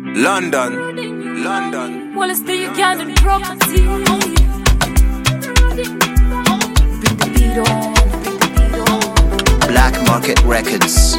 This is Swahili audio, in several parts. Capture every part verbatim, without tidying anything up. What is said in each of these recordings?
London, London. Well, it's the Ugandan property. Bring the beat on, bring the beat on. Black Market Records.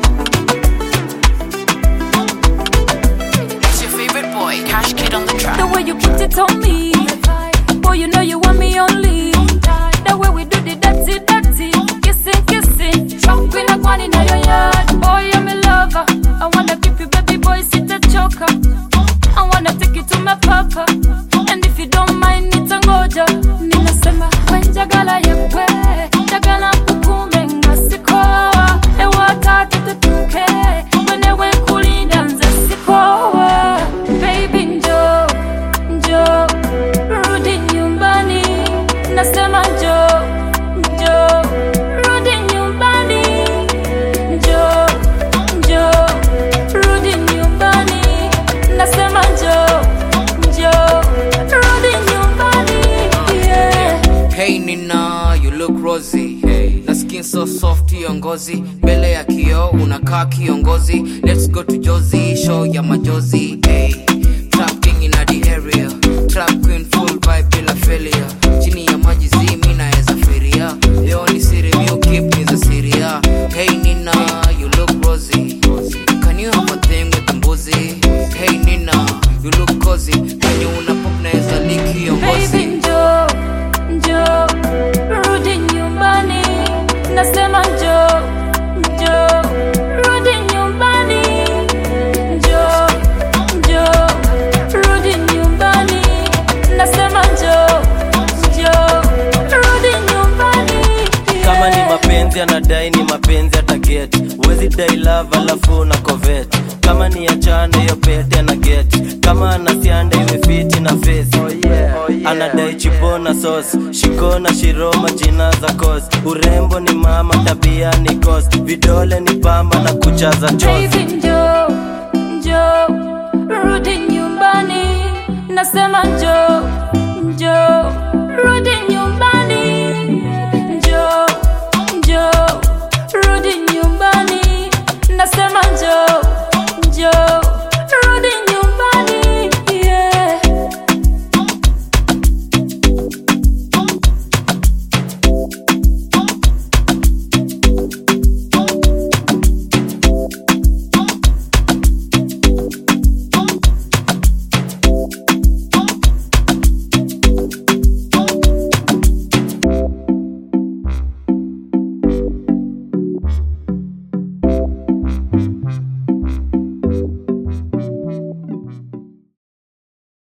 It's your favorite boy, Cash Kid on the track. The way you put it on me, boy, you know you want me only. The way we do the dirty, dirty, kissing, kissing, jumping like one in your yard. Boy, I'm a lover. I wanna keep you, baby boy, sit a choker. I wanna take you to my papa, and if you don't mind, it's a ngoja. Ninasema wenjagala yekwe, jagala kukume ngasikoa. Ewa tatu tutuke, wenewe kulinda nze sikoa. Baby njo, njo, rudi nyumbani. Nasema njo, njo, rudi nyumbani. Njo, njo, rudi nyumbani. Nasema njo, njo, rudi nyumbani. Yeah. Hey Nina, you look rosy. Hey. Na skin so soft hiyo ngozi. Mbele ya kioo unakaa kiongozi. Let's go to Josie, show ya majozi. Hey. Trap king in the area. Trap queen full vibe bila failure. Chini ya maji zi mi naeza firia. Leo ni siri you keep me the Syria. Hey Nina, you look rosy. Can you have a thing with the mbuzi? Hey Nina, you look cozy. When you una pop naeza lick hiyo ngozi. Baby njo, njo, rudi nyumbani. Nasema njo, njo, rudi nyumbani. Njo, njo, rudi nyumbani. Nasema njo, njo, rudi nyumbani. Kama ni mapenzi anadai ni mapenzi ataget. Wezi dai love alafu na covet. Kama ni achane hiyo pete na get. Kama anasianda iwe fiti na face. Oh yeah, oh yeah. Anadai chipo na sauce. Shiko na shiroma jina za cause. Urembo ni mama tabia ni cost. Vidole ni pamba na kuchaza chozi. Baby njo, njo, rudi nyumbani. Nasema njo, njo, rudi